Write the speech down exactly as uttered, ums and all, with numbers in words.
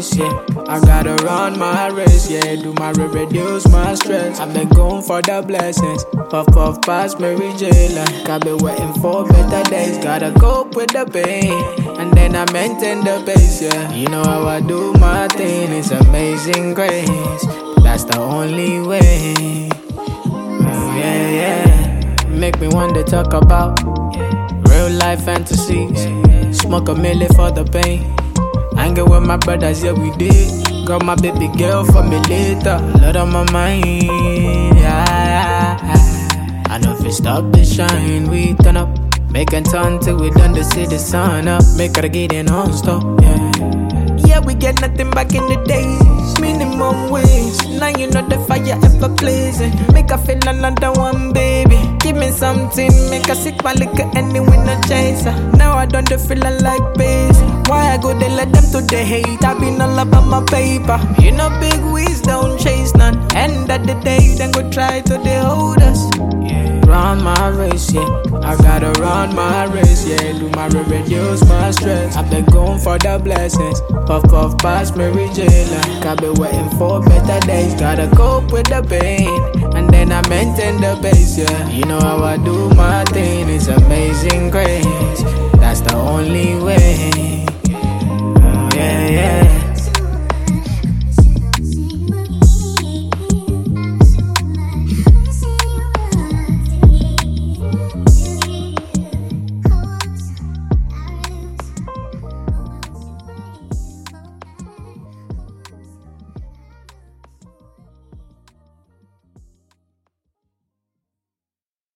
race, yeah. I gotta run my race, yeah. Do my re- reduce my stress. I've been going for the blessings. Puff puff past Mary J. Like I've been waiting for better days. Gotta cope with the pain, and then I maintain the pace, yeah. You know how I do my thing, it's amazing grace. That's the only way. Oh, yeah, yeah. Make me want to talk about real life fantasies. Smoke a milli for the pain. Hanging with my brothers, yeah, we did. Got my baby girl for me later. Lot on my mind, yeah, yeah. I know if it stop the shine, we turn up. Make it turn till we done to see the sun up. Make her get in on stop, yeah. Yeah, we get nothing back in the days. Minimum wage. Now you know the fire ever blazing. Make her feel another one, baby. Give me something, make her sick my liquor anyway, no chaser. Now I don't feel like base. Why I go they let them to the hate? I been all about my paper. You know big wigs don't chase none. End of the day, then go try to they hold us. Run my race, yeah. I gotta run my race, yeah. Do my re- reduce my stress. I've been going for the blessings. Puff puff past Mary J. Like I've been waiting for better days. Gotta cope with the pain, and then I maintain the pace, yeah. You know how I do my thing, it's amazing grace. That's the only way. Oh, yeah, yeah.